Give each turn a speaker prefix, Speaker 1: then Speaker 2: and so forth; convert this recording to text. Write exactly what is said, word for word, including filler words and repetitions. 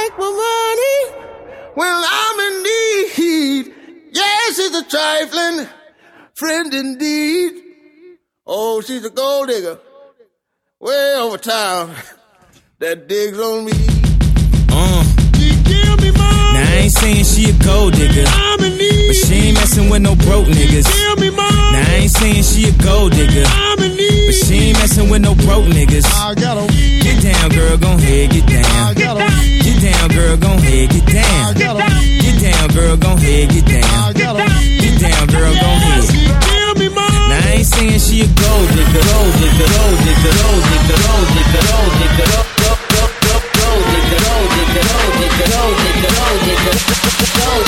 Speaker 1: take my money when I'm in need. Yes, she's a trifling friend indeed. Oh, she's a gold digger way over town that digs on me.
Speaker 2: Uh.
Speaker 1: She give me money.
Speaker 2: Now I ain't saying she a gold digger,
Speaker 1: I'm in need.
Speaker 2: but she ain't messing with no broke niggas.
Speaker 1: She give me money.
Speaker 2: Now I ain't saying she a gold digger,
Speaker 1: I'm in need.
Speaker 2: but she ain't messing with no broke niggas.
Speaker 1: I got on.
Speaker 2: Get down, girl, gon' head, get down.
Speaker 1: I got on.
Speaker 2: Get down, girl, gon' head, get down.
Speaker 1: I got on.
Speaker 2: Get down, girl, gon' head, get down.
Speaker 1: I got on.
Speaker 2: Get down, girl, gon' head.
Speaker 1: She give me money.
Speaker 2: Now I ain't saying she a gold digger, gold digger, gold digger, gold digger, gold digger, gold digger, gold digger, gold digger, gold digger, gold digger, gold digger, gold digger, gold